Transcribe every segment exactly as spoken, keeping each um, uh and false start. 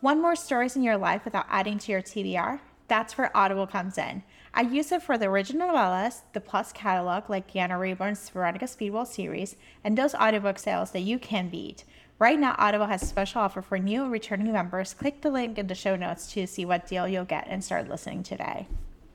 Want more stories in your life without adding to your T B R? That's where Audible comes in. I use it for the original novellas, the Plus catalog like Deanna Rayburn's Veronica Speedwell series, and those audiobook sales that you can beat. Right now, Audible has a special offer for new and returning members. Click the link in the show notes to see what deal you'll get and start listening today.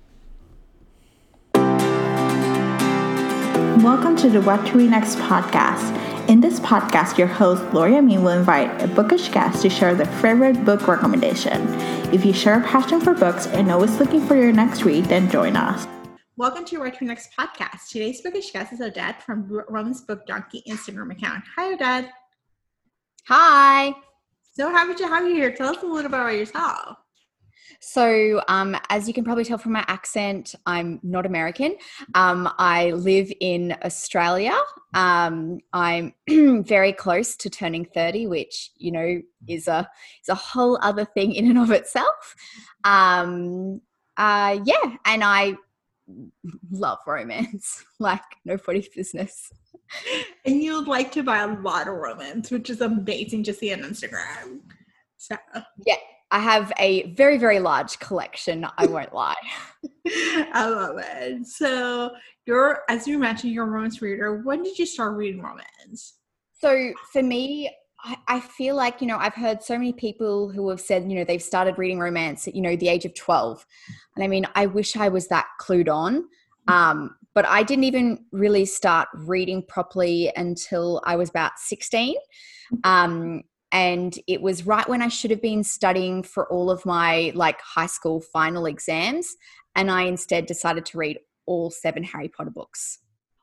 Welcome to the What to Read Next podcast. In this podcast, your host, Lori Amin, will invite a bookish guest to share their favorite book recommendation. If you share a passion for books and always looking for your next read, then join us. Welcome to What to Read Next podcast. Today's bookish guest is Odette from Romance Book Donkey Instagram account. Hi, Odette. Hi. So happy to have you here. Tell us a little bit about yourself. So um, as you can probably tell from my accent, I'm not American. Um, I live in Australia. Um, I'm very close to turning thirty, which, you know, is a is a whole other thing in and of itself. Um, uh, yeah, and I love romance, like nobody's business. And you'd like to buy a lot of romance, which is amazing to see on Instagram. So yeah. I have a very, very large collection, I won't lie. I love it. So you're, as you mentioned, you're a romance reader. When did you start reading romance? So for me, I, I feel like, you know, I've heard so many people who have said, you know, they've started reading romance at, you know, the age of twelve. And I mean, I wish I was that clued on. Um, but I didn't even really start reading properly until I was about sixteen. Um, And it was right when I should have been studying for all of my like high school final exams. And I instead decided to read all seven Harry Potter books.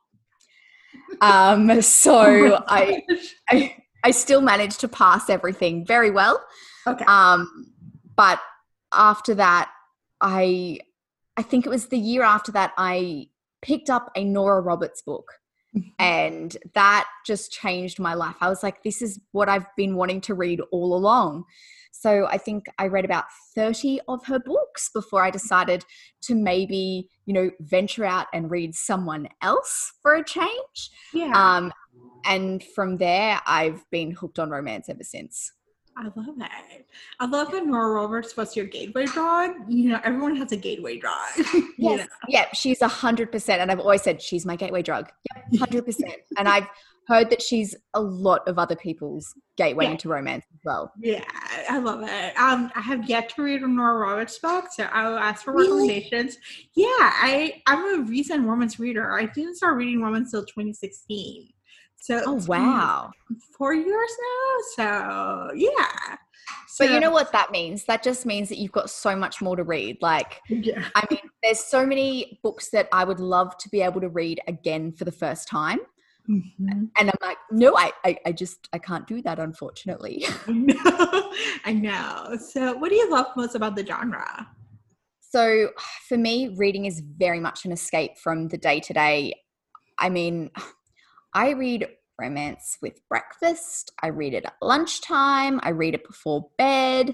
Um, so oh I, I, I still managed to pass everything very well. Okay. Um, but after that, I, I think it was the year after that, I picked up a Nora Roberts book. And that just changed my life. I was like, this is what I've been wanting to read all along. So I think I read about thirty of her books before I decided to maybe, you know, venture out and read someone else for a change. Yeah. Um, and from there, I've been hooked on romance ever since. I love it. I love that Nora Roberts was your gateway drug. You know, everyone has a gateway drug. Yes. know? Yeah, she's a hundred percent. And I've always said she's my gateway drug. Yep, hundred percent. And I've heard that she's a lot of other people's gateway yeah. into romance as well. Yeah, I love it. Um, I have yet to read a Nora Roberts book, so I will ask for recommendations. Really? Yeah, I, I'm a recent romance reader. I didn't start reading romance until twenty sixteen. So oh wow, four years now. So yeah. So, but you know what that means? That just means that you've got so much more to read. Like, yeah. I mean, there's so many books that I would love to be able to read again for the first time. Mm-hmm. And I'm like, no, I, I, I just, I can't do that, unfortunately. No, I know. So what do you love most about the genre? So for me, reading is very much an escape from the day to day. I mean, I read romance with breakfast. I read it at lunchtime. I read it before bed.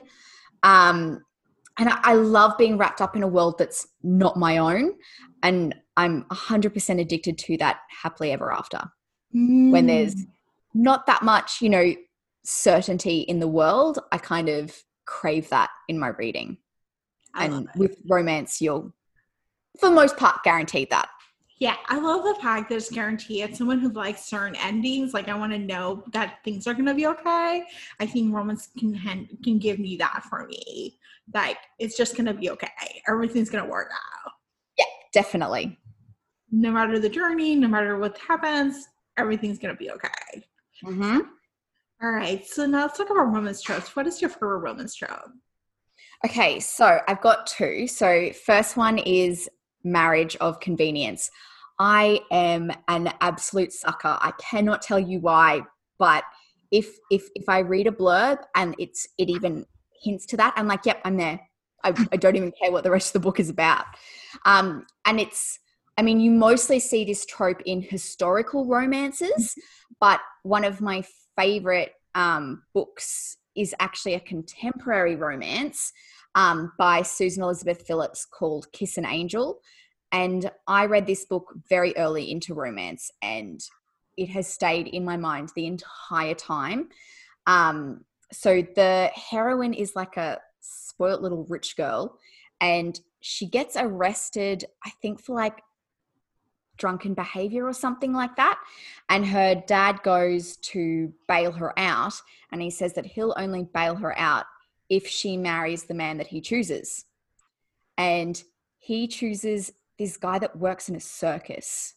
Um, and I, I love being wrapped up in a world that's not my own. And I'm one hundred percent addicted to that happily ever after. Mm. When there's not that much, you know, certainty in the world, I kind of crave that in my reading. I and with romance, you'll, for the most part, guaranteed that. Yeah, I love the fact that it's guaranteed. As someone who likes certain endings, like I want to know that things are going to be okay. I think romance can can give me that for me. Like, it's just going to be okay. Everything's going to work out. Yeah, definitely. No matter the journey, no matter what happens, everything's going to be okay. Mm-hmm. All right, so now let's talk about romance tropes. What is your favorite romance trope? Okay, so I've got two. So first one is marriage of convenience. I am an absolute sucker. I cannot tell you why, but if if if I read a blurb and it's it even hints to that, I'm like, yep, I'm there. I, I don't even care what the rest of the book is about. Um, and it's, I mean, you mostly see this trope in historical romances, but one of my favorite um, books is actually a contemporary romance um, by Susan Elizabeth Phillips called Kiss an Angel. And I read this book very early into romance, and it has stayed in my mind the entire time. Um, so the heroine is like a spoiled little rich girl, and she gets arrested, I think, for like drunken behavior or something like that. And her dad goes to bail her out, and he says that he'll only bail her out if she marries the man that he chooses. And he chooses this guy that works in a circus.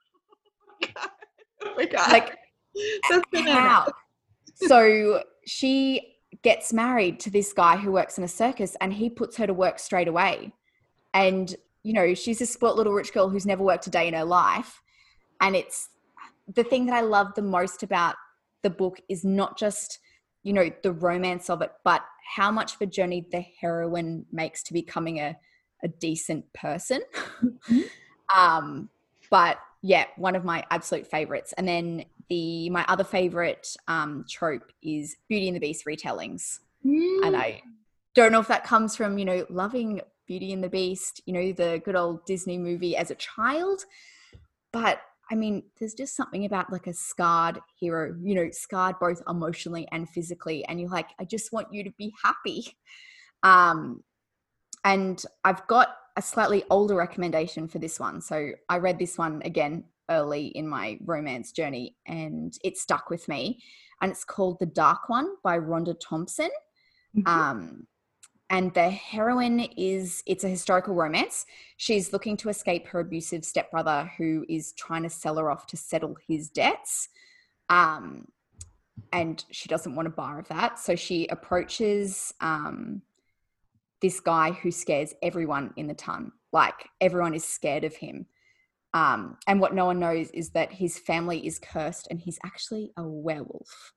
Oh my God. Like, That's how? So she gets married to this guy who works in a circus, and he puts her to work straight away. And, you know, she's a spoilt little rich girl who's never worked a day in her life. And it's the thing that I love the most about the book is not just, you know, the romance of it, but how much of a journey the heroine makes to becoming a, a decent person. Mm-hmm. um, but yeah, one of my absolute favorites. And then the my other favorite um, trope is Beauty and the Beast retellings. Mm. And I don't know if that comes from, you know, loving Beauty and the Beast, you know, the good old Disney movie as a child. But I mean, there's just something about like a scarred hero, you know, scarred both emotionally and physically. And you're like, I just want you to be happy. Um, and I've got a slightly older recommendation for this one. So I read this one again early in my romance journey, and it stuck with me. And it's called The Dark One by Rhonda Thompson. Mm-hmm. Um, and the heroine is, it's a historical romance. She's looking to escape her abusive stepbrother who is trying to sell her off to settle his debts. Um, and she doesn't want a bar of that. So she approaches um, this guy who scares everyone in the ton. Like, everyone is scared of him. Um, and what no one knows is that his family is cursed and he's actually a werewolf.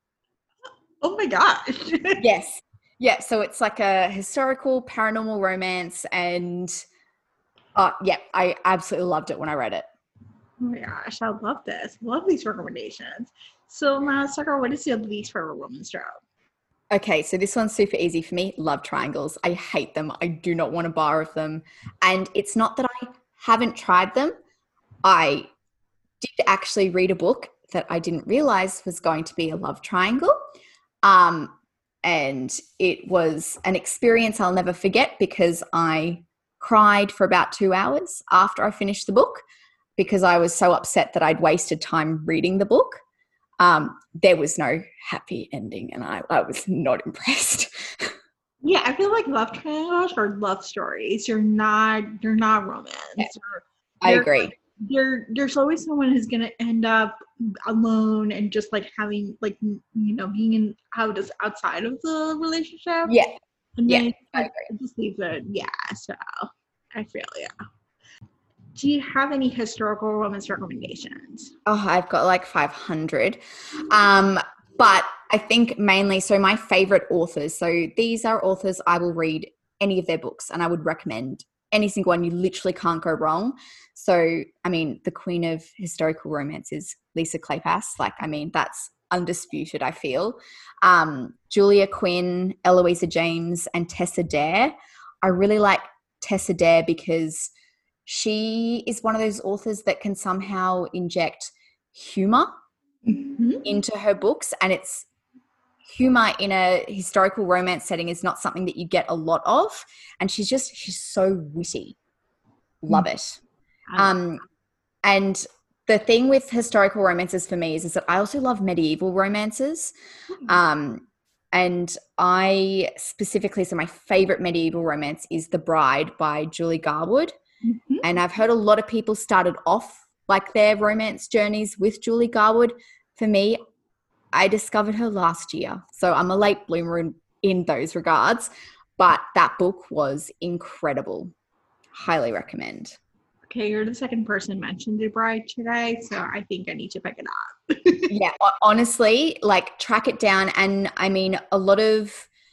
Oh my gosh. Yes. Yeah, so it's like a historical paranormal romance, and uh, yeah, I absolutely loved it when I read it. Oh my gosh, I love this. Love these recommendations. So now, Sakura, what is your least favorite romance trope? Okay, so this one's super easy for me. Love triangles. I hate them. I do not want a bar of them. And it's not that I haven't tried them. I did actually read a book that I didn't realize was going to be a love triangle. Um, and it was an experience I'll never forget because I cried for about two hours after I finished the book because I was so upset that I'd wasted time reading the book. Um, there was no happy ending, and I, I was not impressed. Yeah, I feel like love triangles are love stories. You're not, you're not romance. Yeah, You're, I you're, agree. There, there's always someone who's gonna end up alone and just like having, like, you know, being in out outside of the relationship. Yeah, and yeah, then I like, agree. it just leaves it. Yeah, so I feel yeah. Do you have any historical romance recommendations? Oh, I've got like five hundred. Um, but I think mainly, so my favorite authors, so these are authors I will read any of their books and I would recommend any single one. You literally can't go wrong. So, I mean, the queen of historical romance is Lisa Kleypas. Like, I mean, that's undisputed, I feel. Um, Julia Quinn, Eloisa James, and Tessa Dare. I really like Tessa Dare because she is one of those authors that can somehow inject humor Mm-hmm. into her books, and it's humor in a historical romance setting is not something that you get a lot of, and she's just she's so witty. Love it. Um, and the thing with historical romances for me is, is that I also love medieval romances. Um, and I specifically, so my favorite medieval romance is The Bride by Julie Garwood. Mm-hmm. And I've heard a lot of people started off like their romance journeys with Julie Garwood. For me, I discovered her last year. So I'm a late bloomer in, in those regards. But that book was incredible. Highly recommend. Okay, you're the second person mentioned The Bride today, so I think I need to pick it up. Yeah, honestly, like track it down. And I mean, a lot of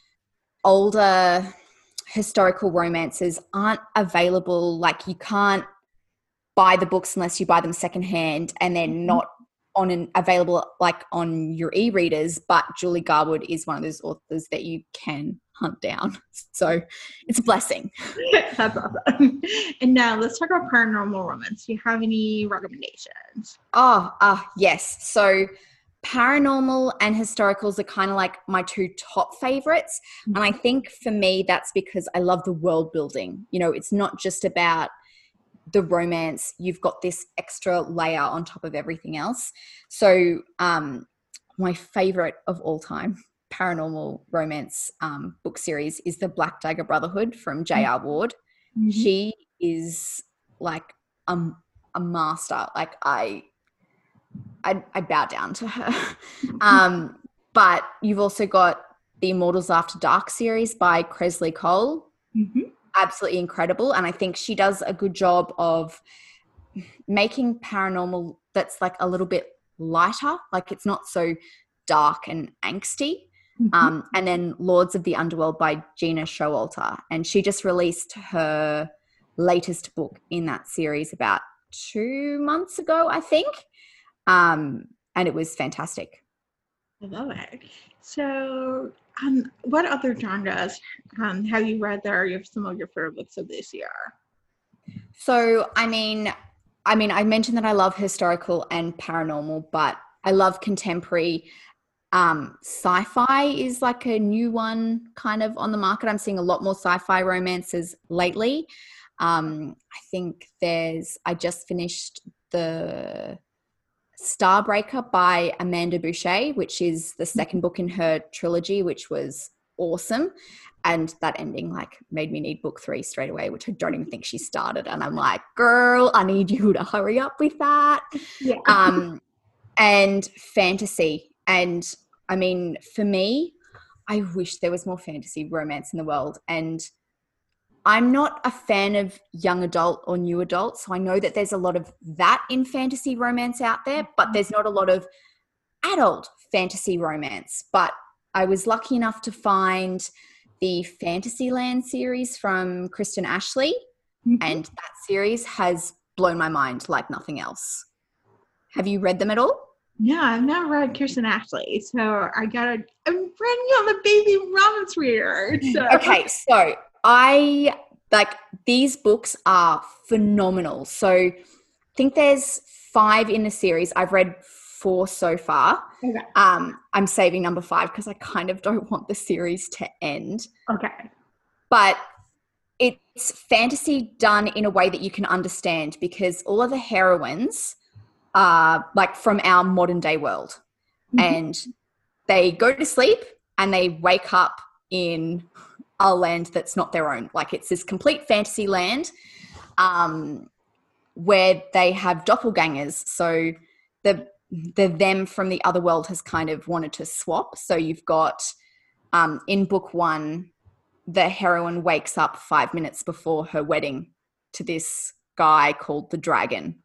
older historical romances aren't available. Like, you can't buy the books unless you buy them secondhand, and they're not on an available like on your e-readers. But Julie Garwood is one of those authors that you can hunt down. So it's a blessing. That's awesome. And now let's talk about paranormal romance. Do you have any recommendations? Oh, uh, yes. So paranormal and historicals are kind of like my two top favorites. And I think for me, that's because I love the world building. You know, it's not just about the romance. You've got this extra layer on top of everything else. So um, my favorite of all time paranormal romance um, book series is the Black Dagger Brotherhood from J R Ward. Mm-hmm. She is like a, a master. Like I, I, I bow down to her. um, but you've also got the Immortals After Dark series by Kresley Cole. Mm-hmm. Absolutely incredible. And I think she does a good job of making paranormal that's like a little bit lighter. Like it's not so dark and angsty. Mm-hmm. Um, and then Lords of the Underworld by Gina Showalter. And she just released her latest book in that series about two months ago, I think. Um, and it was fantastic. I love it. So um, what other genres um, have you read that are some of your favorite books of this year? So, I mean, I mean, I mentioned that I love historical and paranormal, but I love contemporary. Um, sci-fi is like a new one kind of on the market. I'm seeing a lot more sci-fi romances lately. Um, I think there's, I just finished the Starbreaker by Amanda Boucher, which is the second book in her trilogy, which was awesome. And that ending like made me need book three straight away, which I don't even think she started. And I'm like, girl, I need you to hurry up with that. Yeah. Um, and fantasy. And I mean, for me, I wish there was more fantasy romance in the world. And I'm not a fan of young adult or new adult. So I know that there's a lot of that in fantasy romance out there, but there's not a lot of adult fantasy romance. But I was lucky enough to find the Fantasyland series from Kristen Ashley. Mm-hmm. And that series has blown my mind like nothing else. Have you read them at all? Yeah, I've never read Kristen Ashley, so I gotta. I'm running on the baby romance reader. So. Okay, so I like these books are phenomenal. So I think there's five in the series. I've read four so far. Okay. Um, I'm saving number five because I kind of don't want the series to end. Okay. But it's fantasy done in a way that you can understand because all of the heroines are like from our modern day world. Mm-hmm. And they go to sleep and they wake up in a land that's not their own. Like it's this complete fantasy land um, where they have doppelgangers. So the the them from the other world has kind of wanted to swap. So you've got um, in book one, the heroine wakes up five minutes before her wedding to this guy called the Dragon.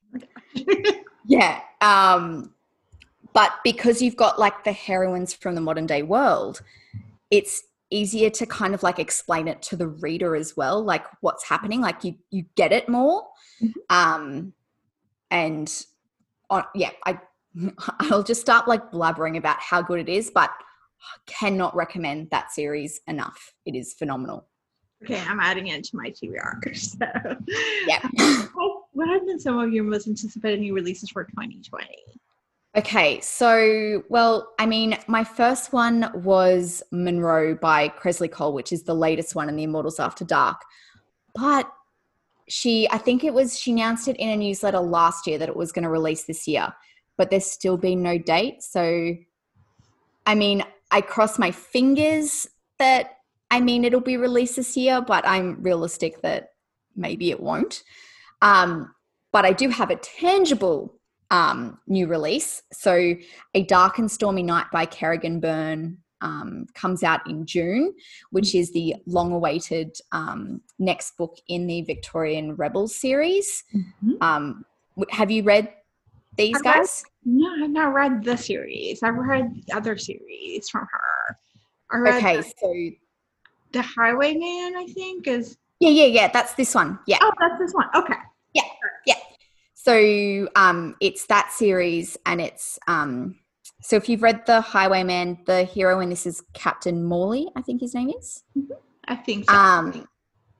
Yeah. Um, but because you've got like the heroines from the modern day world, it's easier to kind of like explain it to the reader as well, like what's happening, like you you get it more. Mm-hmm. Um, and on, yeah, I I'll just start like blabbering about how good it is, but cannot recommend that series enough. It is phenomenal. Okay, I'm adding it to my T B R. So. Yeah. What have been some of your most anticipated new releases for twenty twenty? Okay, so, well, I mean, my first one was Monroe by Kresley Cole, which is the latest one in the Immortals After Dark. But she, I think it was, she announced it in a newsletter last year that it was going to release this year, but there's still been no date. So, I mean, I cross my fingers that, I mean, it'll be released this year, but I'm realistic that maybe it won't. Um, but I do have a tangible um, new release. So A Dark and Stormy Night by Kerrigan Byrne um, comes out in June, which is the long-awaited um, next book in the Victorian Rebels series. Mm-hmm. Um, have you read these I've guys? Read, no, I've not read the series. I've read the other series from her. I read okay, the, so... The Highwayman, I think, is... Yeah, yeah, yeah, that's this one. Yeah. Oh, that's this one. Okay. Yeah, yeah. So um, it's that series, and it's um, so if you've read The Highwayman, the hero in this is Captain Morley, I think his name is. Mm-hmm. I think so. Um, yeah,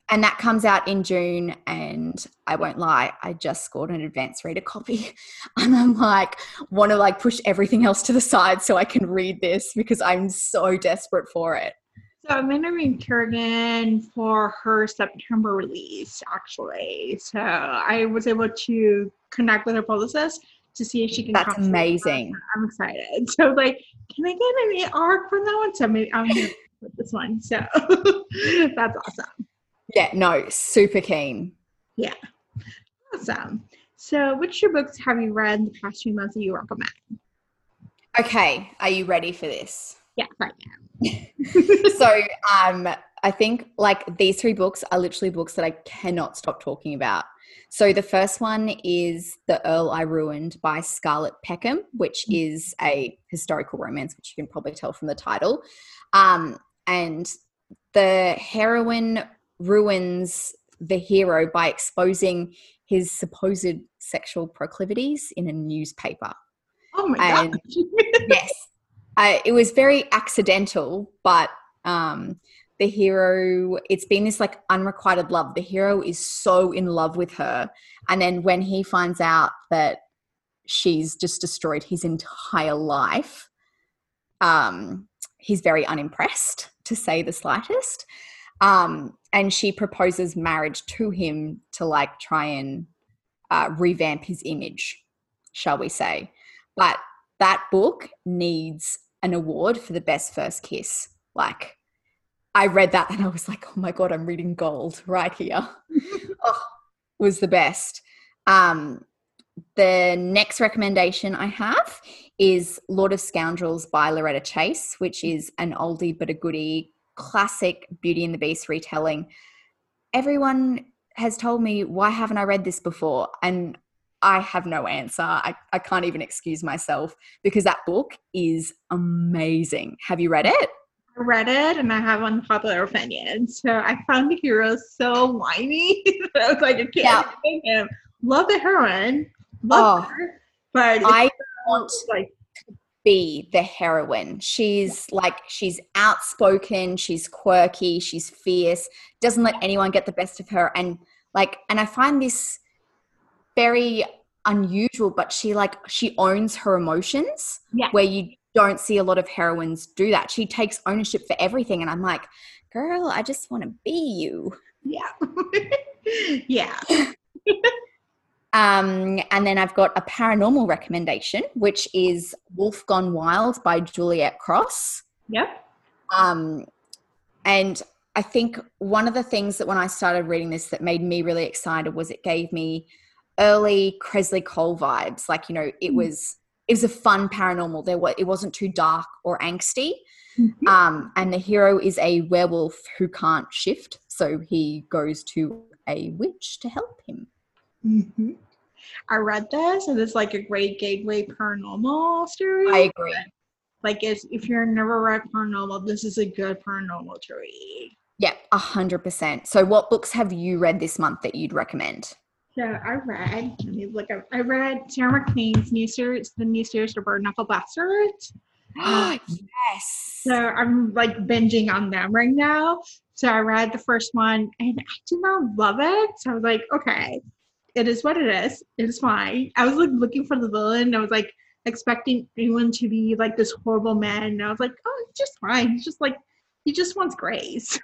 And that comes out in June, and I won't lie, I just scored an advanced reader copy, and I'm like, want to like push everything else to the side so I can read this because I'm so desperate for it. So I'm interviewing Kerrigan for her September release, actually. So I was able to connect with her publicist to see if she can. That's amazing. I'm excited. So I was like, can I get an arc from that one? So maybe I'm going to put this one. So that's awesome. Yeah, no, super keen. Yeah. Awesome. So which two books have you read in the past few months that you recommend? Okay. Are you ready for this? Yeah, I am. So um, I think like these three books are literally books that I cannot stop talking about. So the first one is The Earl I Ruined by Scarlett Peckham, which is a historical romance, which you can probably tell from the title. Um, and the heroine ruins the hero by exposing his supposed sexual proclivities in a newspaper. Oh my and, gosh. Yes. Uh, it was very accidental, but um, the hero, it's been this like unrequited love. The hero is so in love with her. And then when he finds out that she's just destroyed his entire life, um, he's very unimpressed, to say the slightest. Um, and she proposes marriage to him to like try and uh, revamp his image, shall we say. But that book needs an award for the best first kiss. Like, I read that and I was like, oh my God, I'm reading gold right here. Oh, was the best. Um, the next recommendation I have is Lord of Scoundrels by Loretta Chase, which is an oldie but a goodie, classic Beauty and the Beast retelling. Everyone has told me, why haven't I read this before? And I have no answer. I, I can't even excuse myself because that book is amazing. Have you read it? I read it and I have unpopular opinion. So I found the hero so whiny. I was like, I can't Yeah. take him. Love the heroine. Love Oh, her. But I it's want like be the heroine. She's like, she's outspoken, she's quirky, she's fierce, doesn't let anyone get the best of her. And like, and I find this very unusual, but she like, she owns her emotions, yeah. where you don't see a lot of heroines do that. She takes ownership for everything. And I'm like, girl, I just want to be you. Yeah. yeah. Um, and then I've got a paranormal recommendation, which is Wolf Gone Wild by Juliet Cross. Yep. Um, and I think one of the things that when I started reading this that made me really excited was it gave me early Kresley Cole vibes. Like, you know, it mm. was it was a fun paranormal. There was, it wasn't too dark or angsty. Mm-hmm. Um, and the hero is a werewolf who can't shift, so he goes to a witch to help him. Mm-hmm. I read this, and it's like a great gateway paranormal story. I agree. Like, it's, if you're never read paranormal, this is a good paranormal to read. Yeah, a hundred percent. So, what books have you read this month that you'd recommend? So I read, let me look up. I read Sarah McLean's new series, the new series, The Bird Knuckle Bastards. Oh, yes. So I'm like binging on them right now. So I read the first one, and I did not love it. So I was like, okay. It is what it is. It is fine. I was like looking for the villain. I was like expecting anyone to be like this horrible man. And I was like, oh, it's just fine. He's just like, he just wants grace.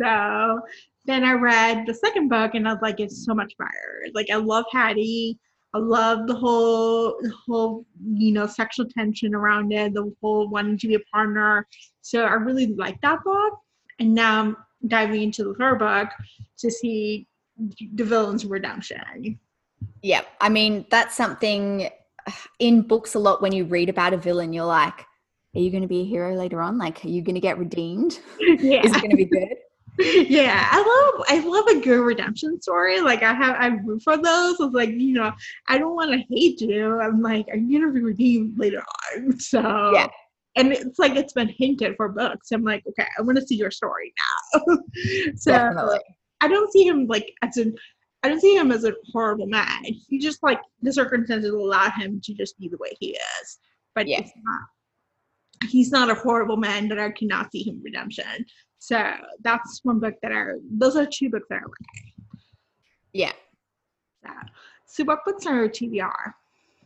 So then I read the second book and I was like, it's so much better. Like, I love Hattie. I love the whole, the whole, you know, sexual tension around it, the whole wanting to be a partner. So I really like that book. And now I'm diving into the third book to see the villain's redemption. Yeah, I mean, that's something in books a lot. When you read about a villain, you're like, are you going to be a hero later on? Like, are you going to get redeemed? Yeah. Is it going to be good? Yeah, I love I love a good redemption story. Like, I have I root for those. I was like, you know, I don't want to hate you. I'm like, are you going to be redeemed later on? So yeah. And it's like it's been hinted for books. I'm like, okay, I want to see your story now. So Definitely. I don't see him like as an I don't see him as a horrible man. He just like the circumstances allow him to just be the way he is. But yeah. it's not he's not a horrible man that I cannot see him redemption. So that's one book that I, those are two books that I read. Yeah. So, so what books are T B R?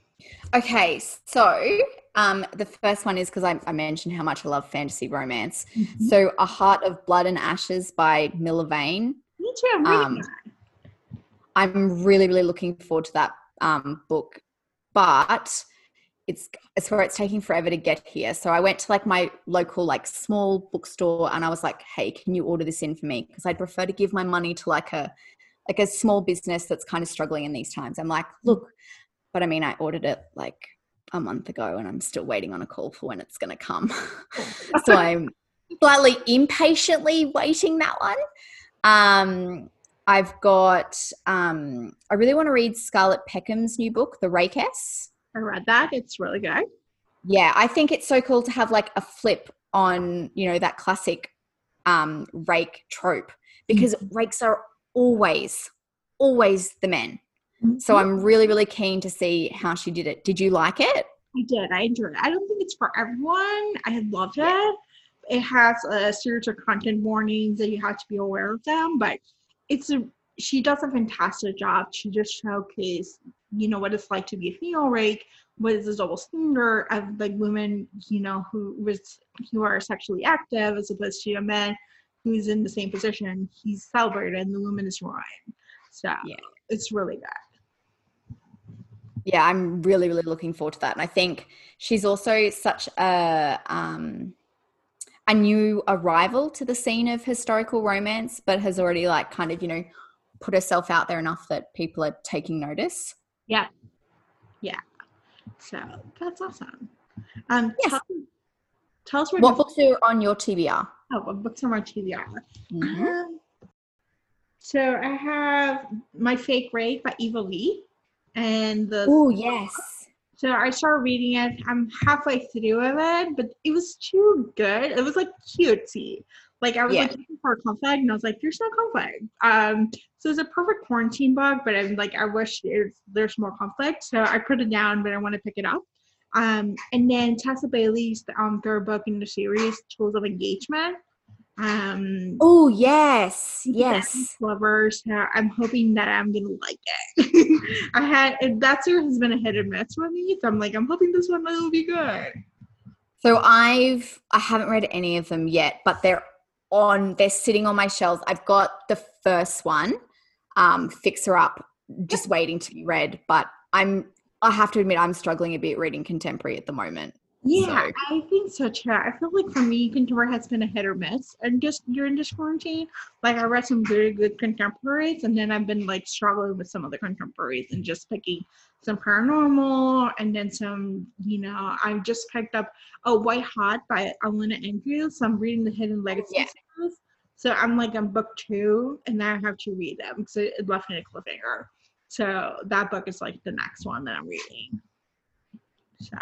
Okay, so um, the first one is because I, I mentioned how much I love fantasy romance. Mm-hmm. So A Heart of Blood and Ashes by Milla Vane. Me too. I'm reading Um, that. I'm really, really looking forward to that um, book, but it's it's where it's taking forever to get here. So I went to like my local like small bookstore and I was like, hey, can you order this in for me? Because I'd prefer to give my money to like a like a small business that's kind of struggling in these times. I'm like, look, but I mean, I ordered it like a month ago and I'm still waiting on a call for when it's going to come. So I'm slightly impatiently waiting that one. Um, I've got, um, I really want to read Scarlett Peckham's new book, The Rakess. I read that. It's really good. Yeah, I think it's so cool to have like a flip on, you know, that classic um, rake trope, because mm-hmm. rakes are always, always the men. Mm-hmm. So I'm really, really keen to see how she did it. Did you like it? I did. I enjoyed it. I don't think it's for everyone. I loved it. Yeah. It has a series of content warnings that you have to be aware of them, but it's a, she does a fantastic job. She just showcased, you know, what it's like to be a female rake, what is the double standard of like women, you know, who was who are sexually active as opposed to a man who's in the same position. He's celebrated and the woman is ruined. So yeah. It's really good. Yeah, I'm really, really looking forward to that. And I think she's also such a um a new arrival to the scene of historical romance, but has already like kind of, you know, put herself out there enough that people are taking notice. Yeah. Yeah. So that's awesome. Um, yes. tell, tell us what, what books are on your T B R. Oh, what books are on my T B R? Mm-hmm. Um, so I have My Fake Rake by Eva Lee. And the Oh, yes. So I started reading it. I'm halfway through with it, but it was too good. It was like cutesy. Like I was yeah. like looking for a conflict, and I was like, "There's no conflict." Um, so it's a perfect quarantine book, but I'm like, I wish there's there's more conflict. So I put it down, but I want to pick it up. Um, and then Tessa Bailey's um third book in the series, Tools of Engagement. Um, oh yes, yes. Lovers. So I'm hoping that I'm gonna like it. I had that series has been a hit and miss with me, so I'm like, I'm hoping this one will be good. So I've I haven't read any of them yet, but they're on they're sitting on my shelves. I've got the first one, um, Fixer Up, just waiting to be read. But I'm I have to admit I'm struggling a bit reading contemporary at the moment. Yeah, so. I think so too. I feel like for me, contemporary has been a hit or miss, and just during this quarantine, like I read some very good contemporaries, and then I've been like struggling with some of the contemporaries and just picking some paranormal, and then some, you know, I just picked up a White Hot by Alana Andrews. So I'm reading the Hidden Legacy yeah. series. So I'm like on book two, and now I have to read them because it left me a cliffhanger. So that book is like the next one that I'm reading. So.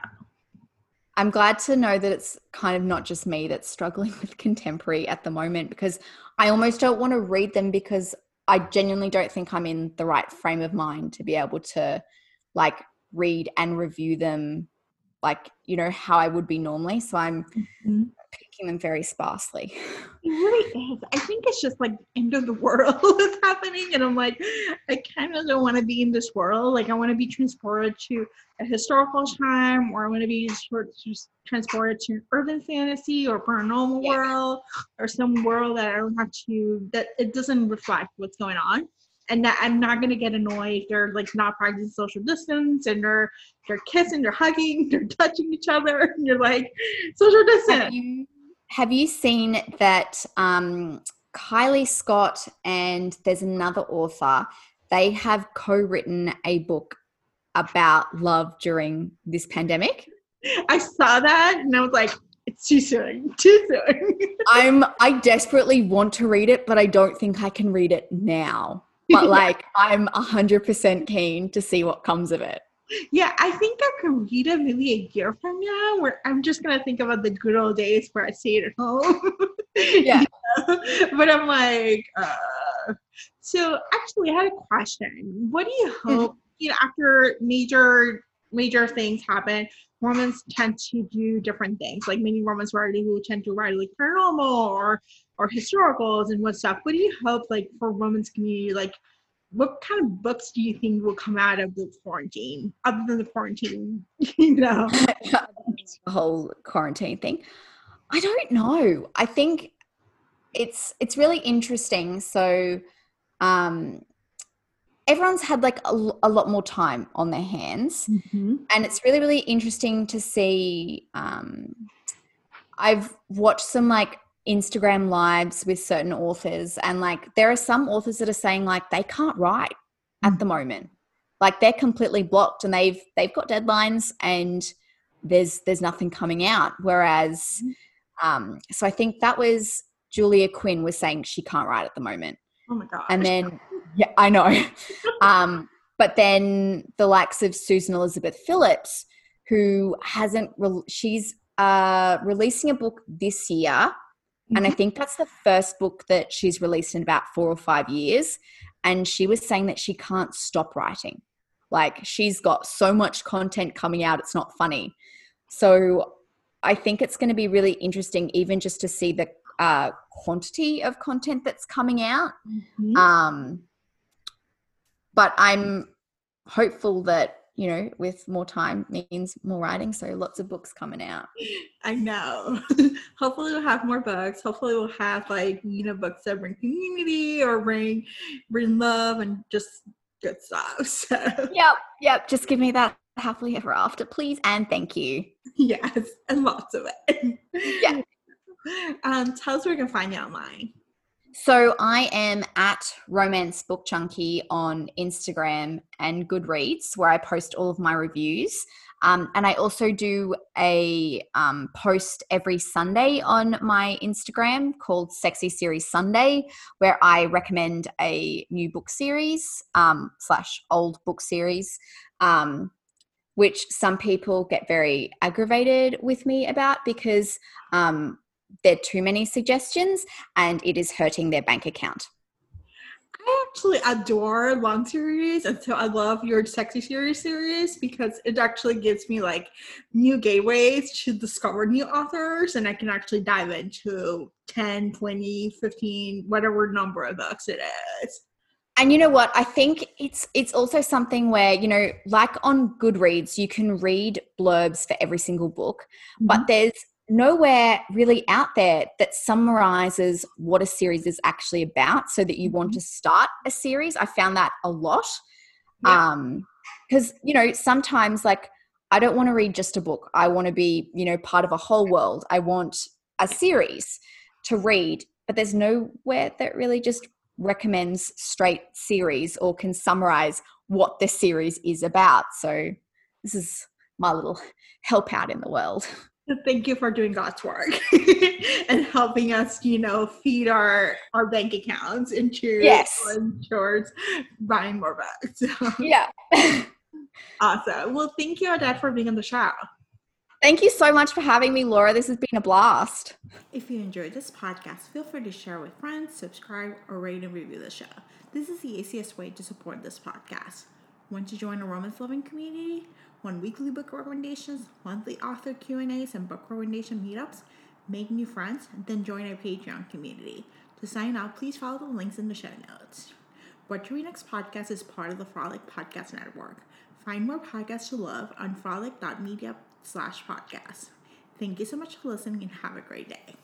I'm glad to know that it's kind of not just me that's struggling with contemporary at the moment, because I almost don't want to read them because I genuinely don't think I'm in the right frame of mind to be able to like read and review them like, you know, how I would be normally. So I'm mm-hmm. picking them very sparsely. It really is. I think it's just like end of the world is happening. And I'm like, I kind of don't want to be in this world. Like I want to be transported to a historical time, or I want to be transported to urban fantasy or paranormal yeah. world, or some world that I don't have to, that it doesn't reflect what's going on. And that I'm not going to get annoyed if they're like not practicing social distance and they're they're kissing, they're hugging, they're touching each other, and you're like, social distance. Have you, have you seen that um, Kylie Scott and there's another author, they have co-written a book about love during this pandemic? I saw that and I was like, it's too soon, too soon. I'm, I desperately want to read it, but I don't think I can read it now. But like, I'm a hundred percent keen to see what comes of it. Yeah, I think I could read it maybe a year from now, where I'm just going to think about the good old days where I stayed at home. Yeah. But I'm like, uh, so actually I had a question. What do you hope, mm-hmm. you know, after major major things happen, romance tend to do different things. Like many romance writers will tend to write like paranormal or or historicals and what stuff. What do you hope like for romance community? Like, what kind of books do you think will come out of the quarantine, other than the quarantine? You know, The whole quarantine thing. I don't know. I think it's it's really interesting. So, um, everyone's had like a, a lot more time on their hands, mm-hmm. and it's really really interesting to see. Um, I've watched some like Instagram lives with certain authors, and like there are some authors that are saying like they can't write at Mm-hmm. the moment, like they're completely blocked, and they've they've got deadlines, and there's there's nothing coming out. Whereas, um, so I think that was Julia Quinn was saying she can't write at the moment, Oh my god! and then yeah, I know, um, but then the likes of Susan Elizabeth Phillips, who hasn't re- she's uh, releasing a book this year. And I think that's the first book that she's released in about four or five years. And she was saying that she can't stop writing. Like she's got so much content coming out, it's not funny. So I think it's going to be really interesting even just to see the uh, quantity of content that's coming out. Mm-hmm. Um, but I'm hopeful that, you know, with more time means more writing. So lots of books coming out. I know. Hopefully we'll have more books. Hopefully we'll have like, you know, books that bring community or bring bring love and just good stuff. So Yep, yep. Just give me that happily ever after, please, and thank you. yes, and lots of it. Yeah. Um, tell us where we can find you online. So I am at Romance Book Chunky on Instagram and Goodreads, where I post all of my reviews. Um, and I also do a um, post every Sunday on my Instagram called Sexy Series Sunday, where I recommend a new book series um, slash old book series, um, which some people get very aggravated with me about because um, there are too many suggestions and it is hurting their bank account. I actually adore long series, and so I love your Sexy Series series because it actually gives me like new gateways to discover new authors, and I can actually dive into ten, twenty, fifteen, whatever number of books it is. And you know what? I think it's it's also something where, you know, like on Goodreads, you can read blurbs for every single book, Mm-hmm. but there's nowhere really out there that summarizes what a series is actually about so that you want to start a series. I found that a lot. Yeah. Um, because, you know, sometimes like I don't want to read just a book. I want to be, you know, part of a whole world. I want a series to read, but there's nowhere that really just recommends straight series or can summarize what the series is about. So this is my little help out in the world. Thank you for doing God's work and helping us, you know, feed our our bank accounts into Yes. towards buying more books. Yeah. Awesome. Well, thank you, Odette, for being on the show. Thank you so much for having me, Laura. This has been a blast. If you enjoyed this podcast, feel free to share with friends, subscribe, or rate and review the show. This is the easiest way to support this podcast. Want to join a romance loving community? Want weekly book recommendations, monthly author Q and A's, and book recommendation meetups? Make new friends? Then join our Patreon community. To sign up, please follow the links in the show notes. What to Read Next podcast is part of the Frolic Podcast Network. Find more podcasts to love on frolic.media slash podcast. Thank you so much for listening and have a great day.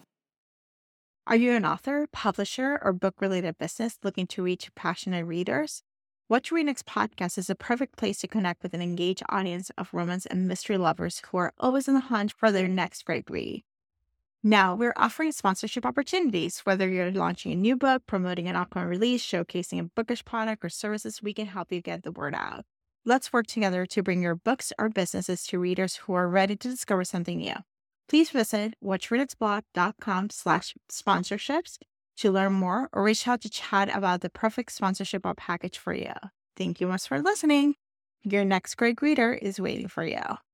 Are you an author, publisher, or book-related business looking to reach passionate readers? What to Read Next podcast is a perfect place to connect with an engaged audience of romance and mystery lovers who are always on the hunt for their next great read. Now, we're offering sponsorship opportunities. Whether you're launching a new book, promoting an upcoming release, showcasing a bookish product or services, we can help you get the word out. Let's work together to bring your books or businesses to readers who are ready to discover something new. Please visit whatchreadnextblog.com slash sponsorships to learn more or reach out to chat about the perfect sponsorship or package for you. Thank you much for listening. Your next great reader is waiting for you.